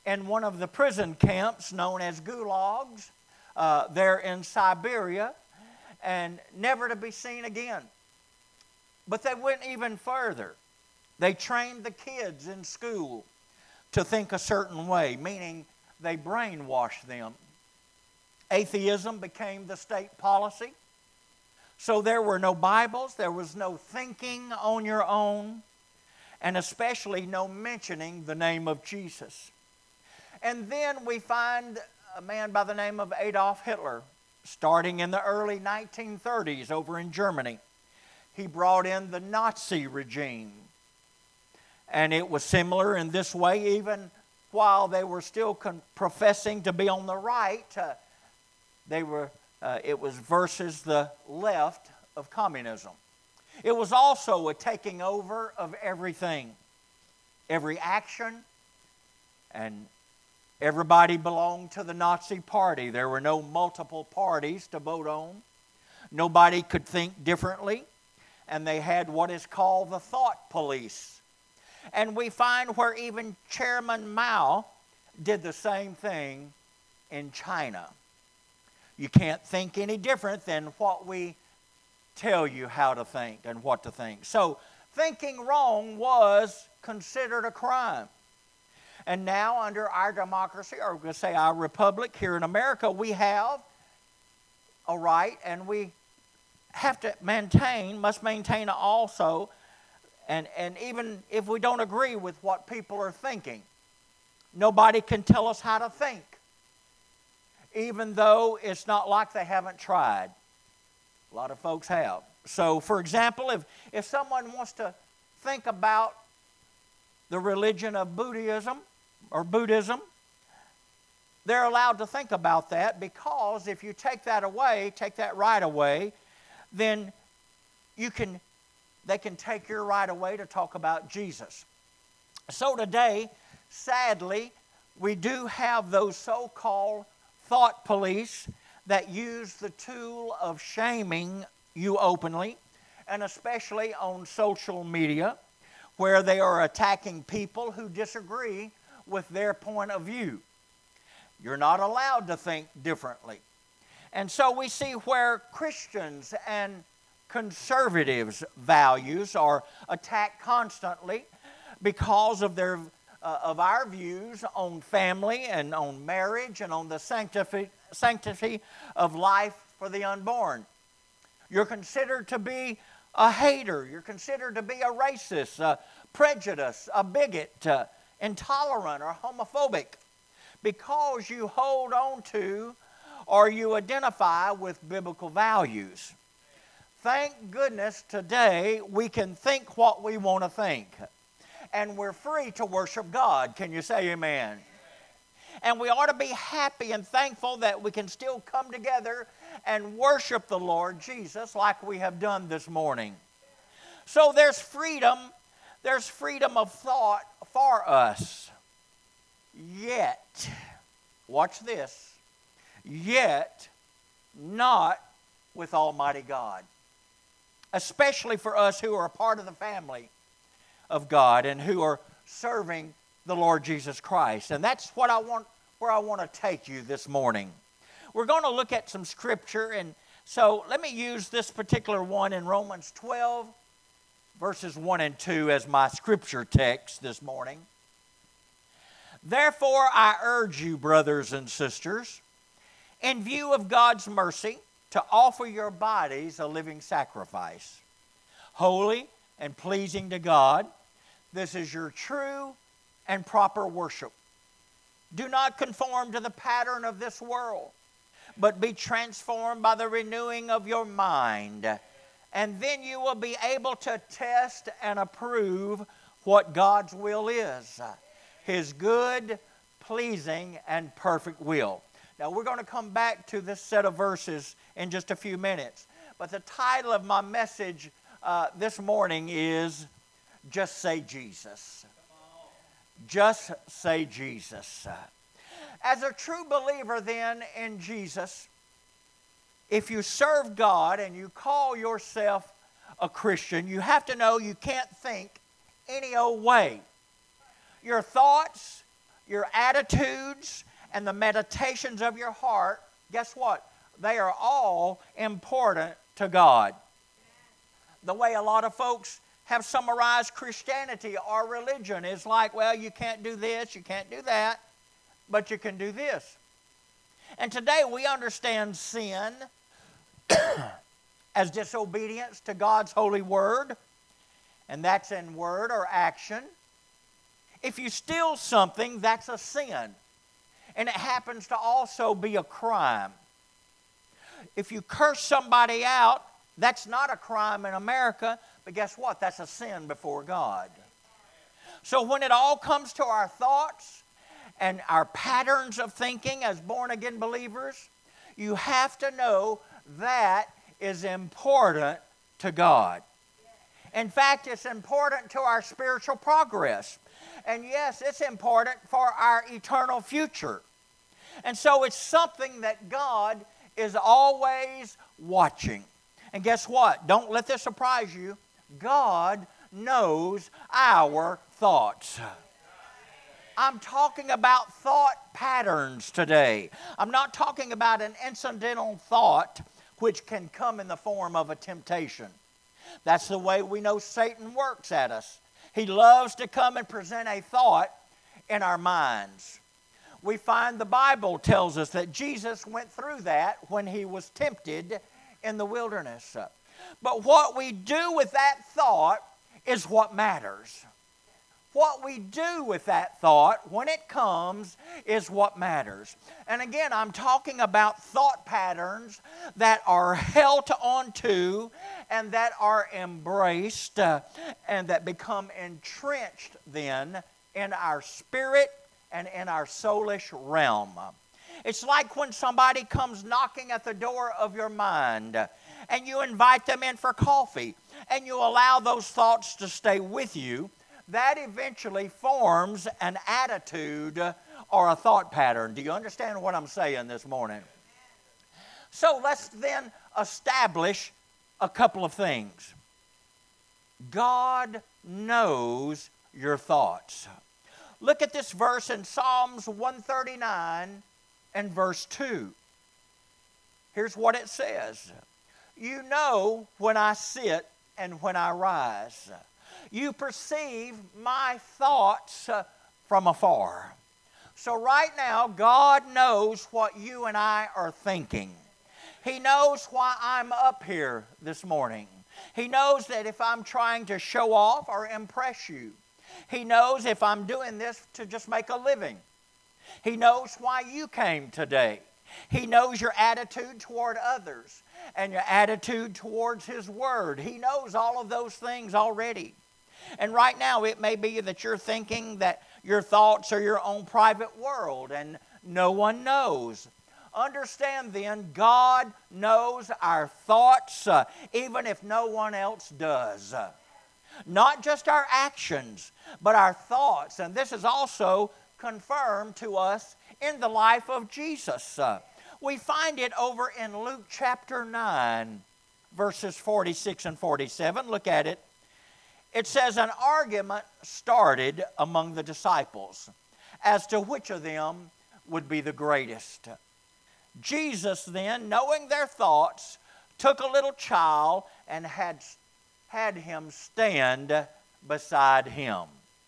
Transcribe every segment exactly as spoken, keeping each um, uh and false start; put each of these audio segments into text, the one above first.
in one of the prison camps known as gulags uh, there in Siberia, and never to be seen again. But they went even further. They trained the kids in school to think a certain way, meaning they brainwashed them. Atheism became the state policy. So there were no Bibles, there was no thinking on your own, and especially no mentioning the name of Jesus. And then we find a man by the name of Adolf Hitler, starting in the early nineteen thirties over in Germany. He brought in the Nazi regime. And it was similar in this way, even while they were still con- professing to be on the right, uh, they were, uh, it was versus the left of communism. It was also a taking over of everything, every action, and everybody belonged to the Nazi party. There were no multiple parties to vote on. Nobody could think differently, and they had what is called the thought police. And we find where even Chairman Mao did the same thing in China. You can't think any different than what we tell you how to think and what to think. So thinking wrong was considered a crime. And now under our democracy, or we're going to say our republic here in America, we have a right, and we have to maintain, must maintain also, and, and even if we don't agree with what people are thinking, nobody can tell us how to think, even though it's not like they haven't tried. A lot of folks have. So, for example, if, if someone wants to think about the religion of Buddhism or Buddhism, they're allowed to think about that, because if you take that away, take that right away, then you can, they can take your right away to talk about Jesus. So today, sadly, we do have those so-called thought police that use the tool of shaming you openly, and especially on social media, where they are attacking people who disagree with their point of view. You're not allowed to think differently. And so we see where Christians and conservatives' values are attacked constantly because of their uh, of our views on family and on marriage and on the sanctity, sanctity of life for the unborn. You're considered to be a hater. You're considered to be a racist, a prejudice, a bigot, uh, intolerant, or homophobic, because you hold on to or you identify with biblical values. Thank goodness today we can think what we want to think. And we're free to worship God. Can you say amen? And we ought to be happy and thankful that we can still come together and worship the Lord Jesus like we have done this morning. So there's freedom, there's freedom of thought for us. Yet, watch this, yet not with Almighty God. Especially for us who are a part of the family of God and who are serving the Lord Jesus Christ. And that's what I want, where I want to take you this morning. We're going to look at some scripture, and so let me use this particular one in Romans twelve, verses one and two as my scripture text this morning. Therefore I urge you, brothers and sisters, in view of God's mercy, to offer your bodies a living sacrifice, holy and pleasing to God. This is your true and proper worship. Do not conform to the pattern of this world, but be transformed by the renewing of your mind. And then you will be able to test and approve what God's will is, His good, pleasing, and perfect will. Now, we're going to come back to this set of verses in just a few minutes. But the title of my message uh, this morning is Just Say Jesus. Just say Jesus. As a true believer then in Jesus, if you serve God and you call yourself a Christian, you have to know you can't think any old way. Your thoughts, your attitudes and the meditations of your heart, guess what? They are all important to God. The way a lot of folks have summarized Christianity or religion is like, well, you can't do this, you can't do that, but you can do this. And today we understand sin as disobedience to God's holy word, and that's in word or action. If you steal something, that's a sin, and it happens to also be a crime. If you curse somebody out, that's not a crime in America, but guess what? That's a sin before God. So when it all comes to our thoughts and our patterns of thinking as born-again believers, you have to know that is important to God. In fact, it's important to our spiritual progress. And yes, it's important for our eternal future. And so it's something that God is always watching. And guess what? Don't let this surprise you. God knows our thoughts. I'm talking about thought patterns today. I'm not talking about an incidental thought which can come in the form of a temptation. That's the way we know Satan works at us. He loves to come and present a thought in our minds. We find the Bible tells us that Jesus went through that when he was tempted in the wilderness. But what we do with that thought is what matters. What we do with that thought when it comes is what matters. And again, I'm talking about thought patterns that are held onto and that are embraced uh, and that become entrenched then in our spirit and in our soulish realm. It's like when somebody comes knocking at the door of your mind and you invite them in for coffee and you allow those thoughts to stay with you. That eventually forms an attitude or a thought pattern. Do you understand what I'm saying this morning? So let's then establish a couple of things. God knows your thoughts. Look at this verse in Psalms one thirty-nine and verse two. Here's what it says. You know when I sit and when I rise. You perceive my thoughts uh, from afar. So right now, God knows what you and I are thinking. He knows why I'm up here this morning. He knows that if I'm trying to show off or impress you. He knows if I'm doing this to just make a living. He knows why you came today. He knows your attitude toward others and your attitude towards His Word. He knows all of those things already. And right now it may be that you're thinking that your thoughts are your own private world and no one knows. Understand then, God knows our thoughts uh, even if no one else does. Uh, not just our actions, but our thoughts. And this is also confirmed to us in the life of Jesus. Uh, we find it over in Luke chapter nine, verses forty-six and forty-seven. Look at it. It says, an argument started among the disciples as to which of them would be the greatest. Jesus then, knowing their thoughts, took a little child and had, had him stand beside him.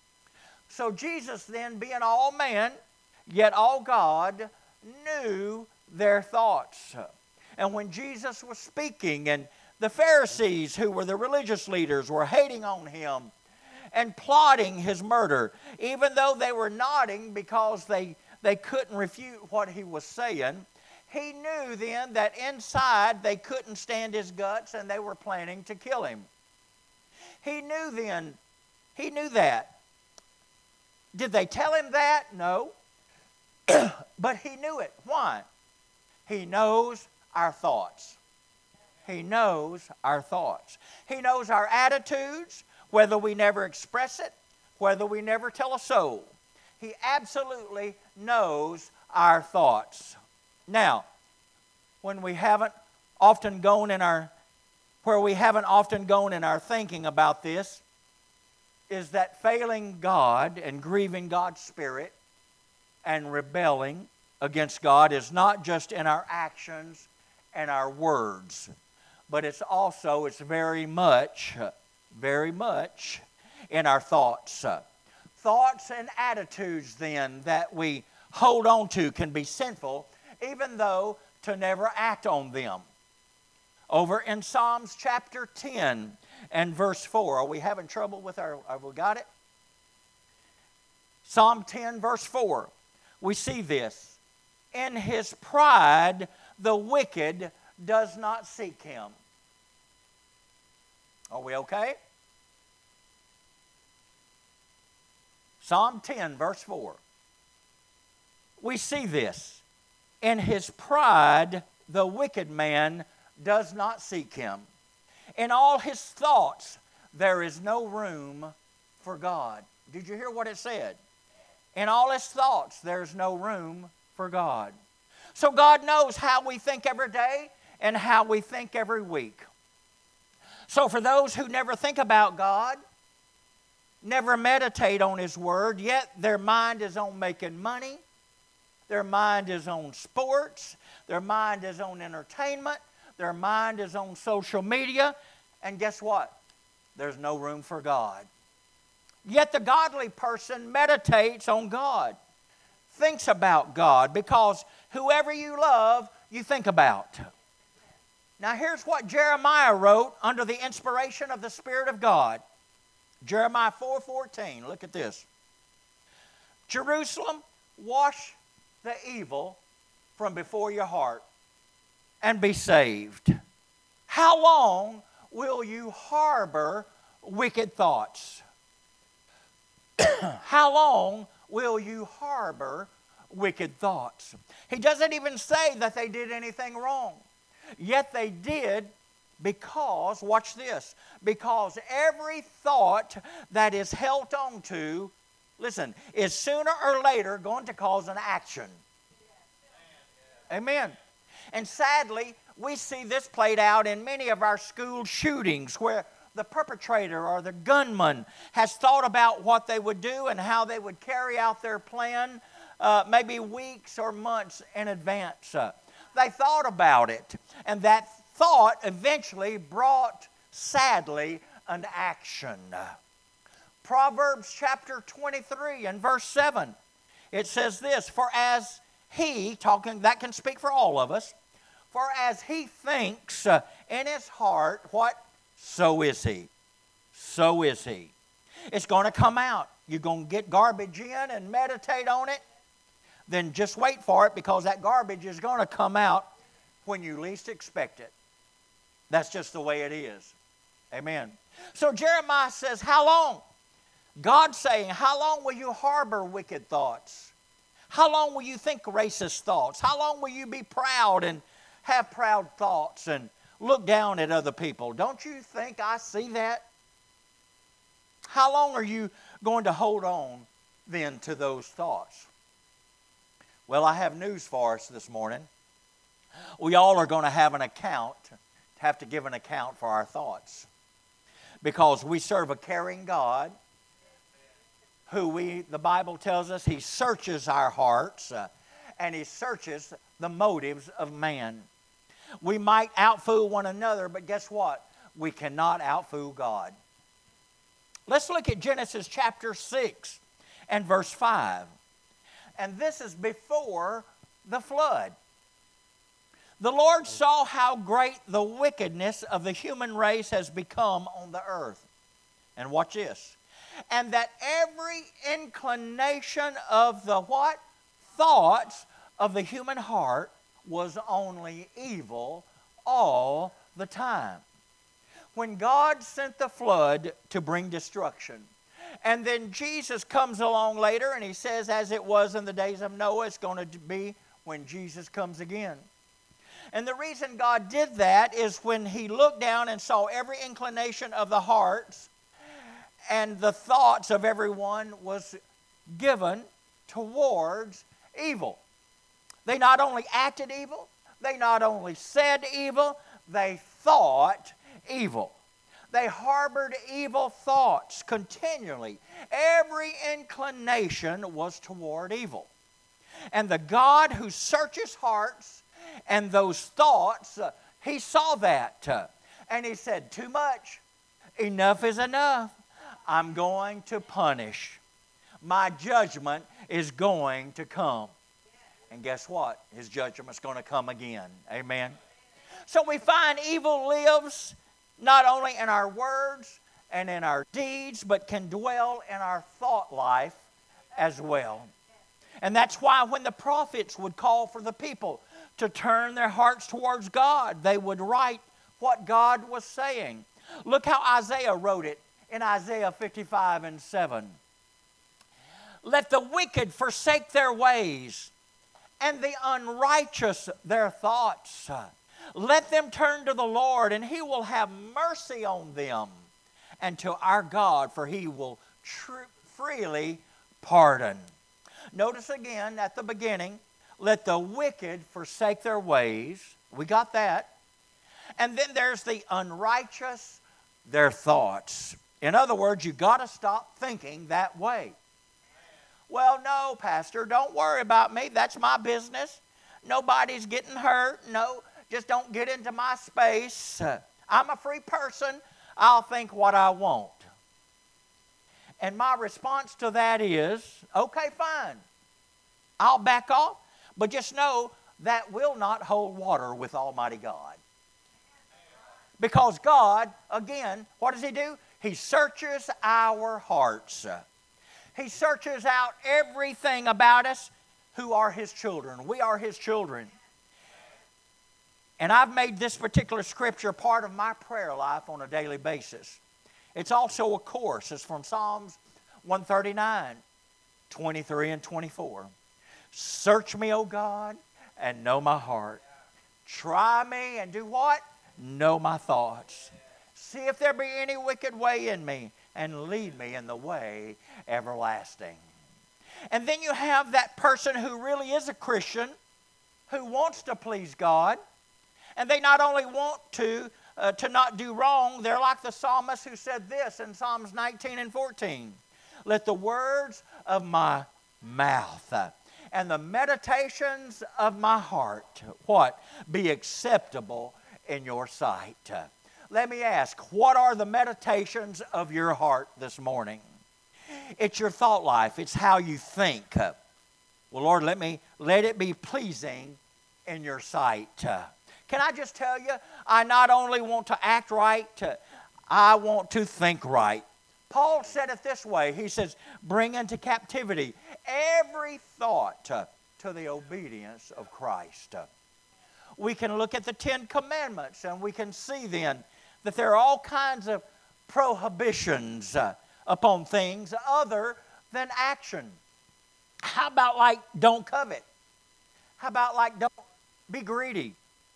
So Jesus then, being all man, yet all God, knew their thoughts. And when Jesus was speaking, and the Pharisees, who were the religious leaders, were hating on him and plotting his murder, even though they were nodding because they, they couldn't refute what he was saying. He knew then that inside they couldn't stand his guts and they were planning to kill him. He knew then, he knew that. Did they tell him that? No. But he knew it. Why? He knows our thoughts. He knows our thoughts. He knows our attitudes, whether we never express it, whether we never tell a soul. He absolutely knows our thoughts. Now, when we haven't often gone in our, where we haven't often gone in our thinking about this, is that failing God and grieving God's Spirit and rebelling against God is not just in our actions and our words, but it's also, it's very much, very much in our thoughts. Thoughts and attitudes then that we hold on to can be sinful, even though to never act on them. Over in Psalms chapter ten and verse four, are we having trouble with our, have we got it? Psalm ten verse four, we see this. In his pride, the wicked does not seek him. Are we okay? Psalm ten, verse four. We see this. In his pride, the wicked man does not seek him. In all his thoughts, there is no room for God. Did you hear what it said? In all his thoughts, there's no room for God. So God knows how we think every day and how we think every week. So for those who never think about God, never meditate on His Word, yet their mind is on making money, their mind is on sports, their mind is on entertainment, their mind is on social media, and guess what? There's no room for God. Yet the godly person meditates on God, thinks about God, because whoever you love, you think about. Now here's what Jeremiah wrote under the inspiration of the Spirit of God. Jeremiah four fourteen, look at this. Jerusalem, wash the evil from before your heart and be saved. How long will you harbor wicked thoughts? How long will you harbor wicked thoughts? He doesn't even say that they did anything wrong. Yet they did because, watch this, because every thought that is held on to, listen, is sooner or later going to cause an action. Amen. And sadly, we see this played out in many of our school shootings where the perpetrator or the gunman has thought about what they would do and how they would carry out their plan uh, maybe weeks or months in advance. Uh, they thought about it, and that thought eventually brought, sadly, an action. Proverbs chapter twenty-three and verse seven, it says this, for as he, talking, that can speak for all of us, for as he thinks uh, in his heart, what? So is he. So is he. It's going to come out. You're going to get garbage in and meditate on it. Then just wait for it, because that garbage is going to come out when you least expect it. That's just the way it is. Amen. So Jeremiah says, how long? God's saying, how long will you harbor wicked thoughts? How long will you think racist thoughts? How long will you be proud and have proud thoughts and look down at other people? Don't you think I see that? How long are you going to hold on then to those thoughts? Well, I have news for us this morning. We all are going to have an account, have to give an account for our thoughts, because we serve a caring God who we, the Bible tells us, He searches our hearts uh, and He searches the motives of man. We might outfool one another, but guess what? We cannot outfool God. Let's look at Genesis chapter six and verse five. And this is before the flood. The Lord saw how great the wickedness of the human race has become on the earth. And watch this. And that every inclination of the what? Thoughts of the human heart was only evil all the time. When God sent the flood to bring destruction, and then Jesus comes along later and He says, as it was in the days of Noah, it's going to be when Jesus comes again. And the reason God did that is when He looked down and saw every inclination of the hearts, and the thoughts of everyone was given towards evil. They not only acted evil, they not only said evil, they thought evil. They harbored evil thoughts continually. Every inclination was toward evil. And the God who searches hearts and those thoughts, uh, he saw that. Uh, and he said, too much. Enough is enough. I'm going to punish. My judgment is going to come. And guess what? His judgment's going to come again. Amen. So we find evil lives not only in our words and in our deeds, but can dwell in our thought life as well. And that's why when the prophets would call for the people to turn their hearts towards God, they would write what God was saying. Look how Isaiah wrote it in Isaiah fifty-five and seven. Let the wicked forsake their ways, and the unrighteous their thoughts. Let them turn to the Lord, and He will have mercy on them, and to our God, for He will tr- freely pardon. Notice again at the beginning, let the wicked forsake their ways. We got that. And then there's the unrighteous, their thoughts. In other words, you got to stop thinking that way. Well, no, Pastor, don't worry about me. That's my business. Nobody's getting hurt. No, just don't get into my space. I'm a free person. I'll think what I want. And my response to that is, okay, fine. I'll back off. But just know that will not hold water with Almighty God. Because God, again, what does He do? He searches our hearts. He searches out everything about us who are His children. We are His children. And I've made this particular scripture part of my prayer life on a daily basis. It's also a course. It's from Psalms one thirty-nine, twenty-three and twenty-four. Search me, O God, and know my heart. Try me and do what? Know my thoughts. See if there be any wicked way in me, and lead me in the way everlasting. And then you have that person who really is a Christian, who wants to please God, and they not only want to, uh, to not do wrong, they're like the psalmist who said this in Psalms nineteen and fourteen. Let the words of my mouth uh, and the meditations of my heart, what? Be acceptable in your sight. Uh, let me ask, what are the meditations of your heart this morning? It's your thought life. It's how you think. Uh, well, Lord, let me let it be pleasing in your sight. Uh, can I just tell you, I not only want to act right, uh, I want to think right. Paul said it this way. He says, bring into captivity every thought uh, to the obedience of Christ. Uh, we can look at the Ten Commandments and we can see then that there are all kinds of prohibitions uh, upon things other than action. How about like don't covet? How about like don't be greedy?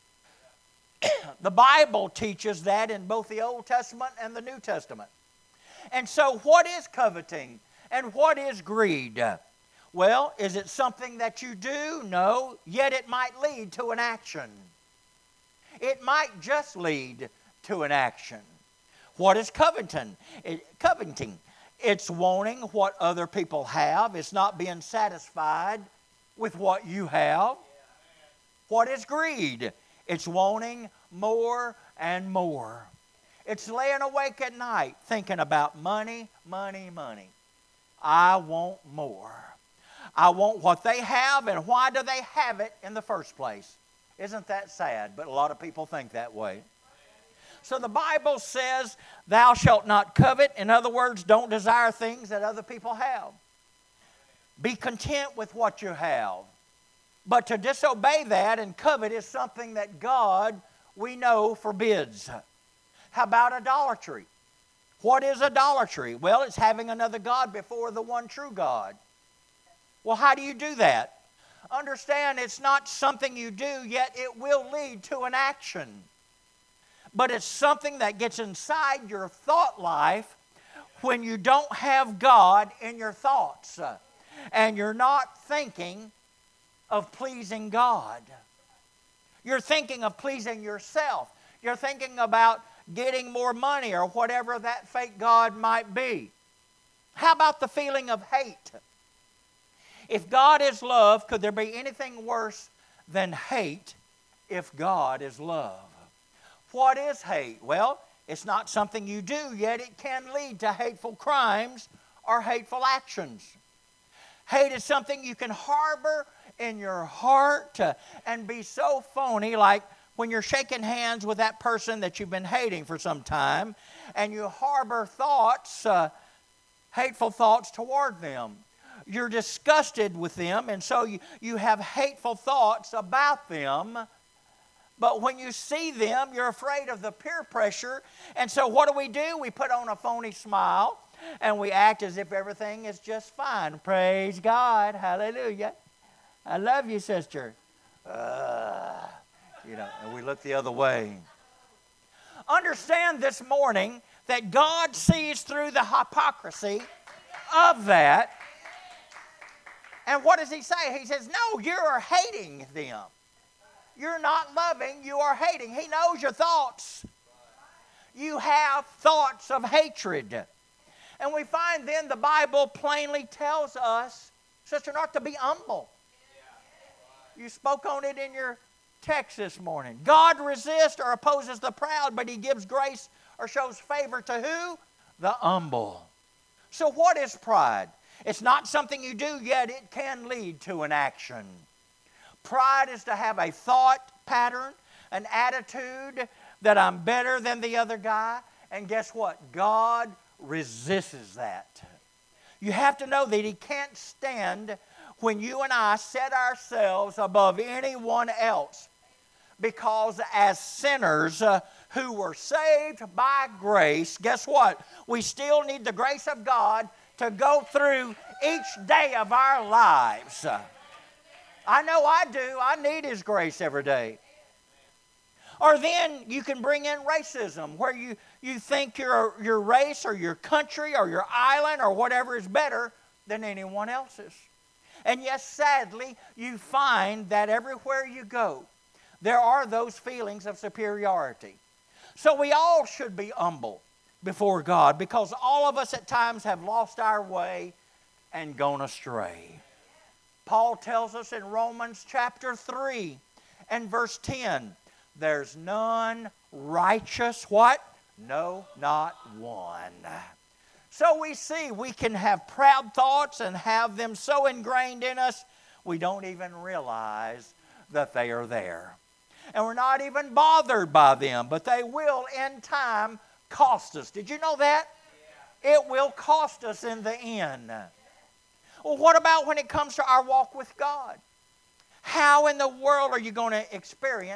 The Bible teaches that in both the Old Testament and the New Testament. And so what is coveting and what is greed? Well, is it something that you do? No, yet it might lead to an action. It might just lead to an action. What is coveting? It, coveting. It's wanting what other people have. It's not being satisfied with what you have. What is greed? It's wanting more and more. It's laying awake at night thinking about money, money, money. I want more. I want what they have, and why do they have it in the first place? Isn't that sad? But a lot of people think that way. So the Bible says, thou shalt not covet. In other words, don't desire things that other people have. Be content with what you have. But to disobey that and covet is something that God, we know, forbids. How about idolatry? What is idolatry? Well, it's having another God before the one true God. Well, how do you do that? Understand, it's not something you do, yet it will lead to an action. But it's something that gets inside your thought life when you don't have God in your thoughts and you're not thinking of pleasing God. You're thinking of pleasing yourself. You're thinking about getting more money or whatever that fake God might be. How about the feeling of hate? If God is love, could there be anything worse than hate if God is love? What is hate? Well, it's not something you do, yet it can lead to hateful crimes or hateful actions. Hate is something you can harbor in your heart uh, and be so phony, like when you're shaking hands with that person that you've been hating for some time, and you harbor thoughts, uh, hateful thoughts toward them. You're disgusted with them, and so you, you have hateful thoughts about them. But when you see them, you're afraid of the peer pressure. And so what do we do? We put on a phony smile, and we act as if everything is just fine. Praise God. Hallelujah. I love you, sister. Uh, you know, and we look the other way. Understand this morning that God sees through the hypocrisy of that. And what does He say? He says, no, you are hating them. You're not loving, you are hating. He knows your thoughts. You have thoughts of hatred. And we find then the Bible plainly tells us, Sister North, to be humble. You spoke on it in your text this morning. God resists or opposes the proud, but He gives grace or shows favor to who? The humble. So what is pride? It's not something you do, yet it can lead to an action. Pride is to have a thought pattern, an attitude that I'm better than the other guy. And guess what? God resists that. You have to know that He can't stand when you and I set ourselves above anyone else. Because as sinners uh, who were saved by grace, guess what? We still need the grace of God to go through each day of our lives. I know I do. I need His grace every day. Or then you can bring in racism, where you, you think your, your race or your country or your island or whatever is better than anyone else's. And yes, sadly, you find that everywhere you go, there are those feelings of superiority. So we all should be humble before God, because all of us at times have lost our way and gone astray. Paul tells us in Romans chapter three and verse ten, there's none righteous, what? No, not one. So we see we can have proud thoughts and have them so ingrained in us, we don't even realize that they are there. And we're not even bothered by them, but they will in time cost us. Did you know that? Yeah. It will cost us in the end. Well, what about when it comes to our walk with God? How in the world are you going to experience